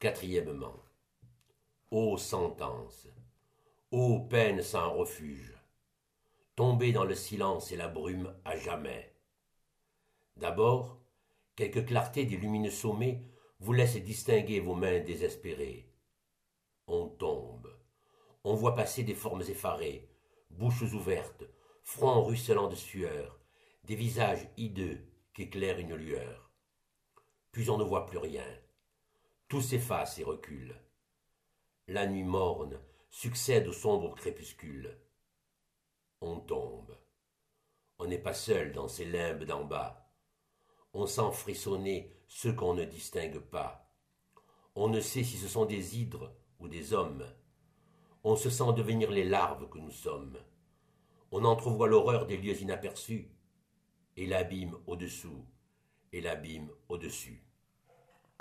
Quatrièmement, ô sentence, ô peine sans refuge, tombez dans le silence et la brume à jamais. D'abord, quelque clarté des lumineux sommets vous laisse distinguer vos mains désespérées. On tombe, on voit passer des formes effarées, bouches ouvertes, fronts ruisselants de sueur, des visages hideux qu'éclaire une lueur. Puis on ne voit plus rien. Tout s'efface et recule. La nuit morne succède au sombre crépuscule. On tombe. On n'est pas seul dans ces limbes d'en bas. On sent frissonner ceux qu'on ne distingue pas. On ne sait si ce sont des hydres ou des hommes. On se sent devenir les larves que nous sommes. On entrevoit l'horreur des lieux inaperçus, et l'abîme au-dessous, et l'abîme au-dessus.